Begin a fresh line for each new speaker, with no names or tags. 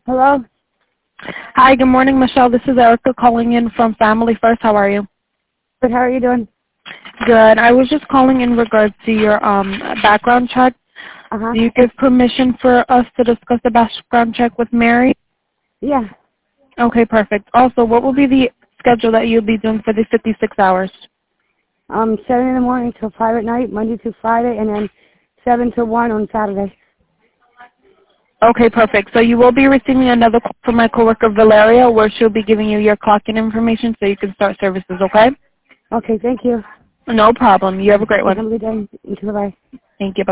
Hello?
Hi, good morning, Michelle. This is Erica calling in from Family First. How are you?
Good, how are you doing?
Good. I was just calling in regards to your background check.
Uh-huh.
Do you give permission for us to discuss the background check with Mary?
Yeah.
Okay, perfect. Also, what will be the schedule that you'll be doing for the 56 hours?
7 in the morning till 5 at night, Monday through Friday, and then 7 to 1 on Saturday.
Okay, perfect. So you will be receiving another call from my coworker Valeria, where she'll be giving you your clock-in information so you can start services, okay?
Okay, thank you.
No problem. You have a great
Okay,
one.
have a good day. Bye-bye.
Thank you.